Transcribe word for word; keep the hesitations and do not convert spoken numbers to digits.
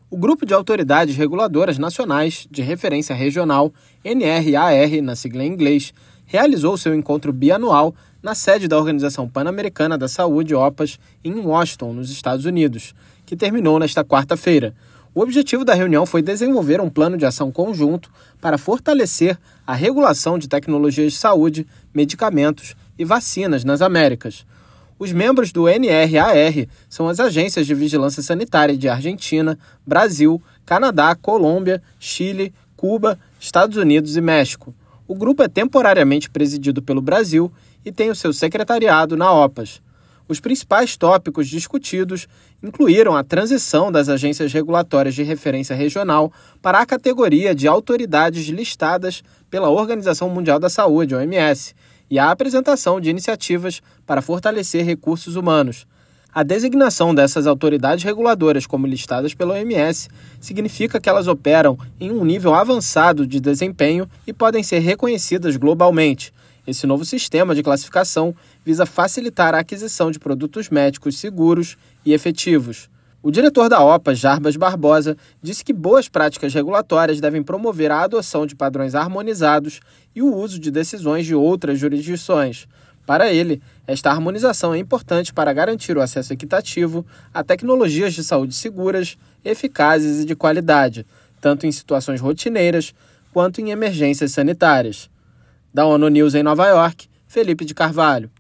O Grupo de Autoridades Reguladoras Nacionais de Referência Regional, N R A R, na sigla em inglês, realizou seu encontro bianual na sede da Organização Pan-Americana da Saúde, OPAS, em Washington, nos Estados Unidos, que terminou nesta quarta-feira. O objetivo da reunião foi desenvolver um plano de ação conjunto para fortalecer a regulação de tecnologias de saúde, medicamentos e vacinas nas Américas. Os membros do N R A R são as agências de vigilância sanitária de Argentina, Brasil, Canadá, Colômbia, Chile, Cuba, Estados Unidos e México. O grupo é temporariamente presidido pelo Brasil e tem o seu secretariado na OPAS. Os principais tópicos discutidos incluíram a transição das agências regulatórias de referência regional para a categoria de autoridades listadas pela Organização Mundial da Saúde, O M S, e a apresentação de iniciativas para fortalecer recursos humanos. A designação dessas autoridades reguladoras como listadas pela O M S significa que elas operam em um nível avançado de desempenho e podem ser reconhecidas globalmente. Esse novo sistema de classificação visa facilitar a aquisição de produtos médicos seguros e efetivos. O diretor da OPAS, Jarbas Barbosa, disse que boas práticas regulatórias devem promover a adoção de padrões harmonizados e o uso de decisões de outras jurisdições. Para ele, esta harmonização é importante para garantir o acesso equitativo a tecnologias de saúde seguras, eficazes e de qualidade, tanto em situações rotineiras quanto em emergências sanitárias. Da ONU News em Nova York, Felipe de Carvalho.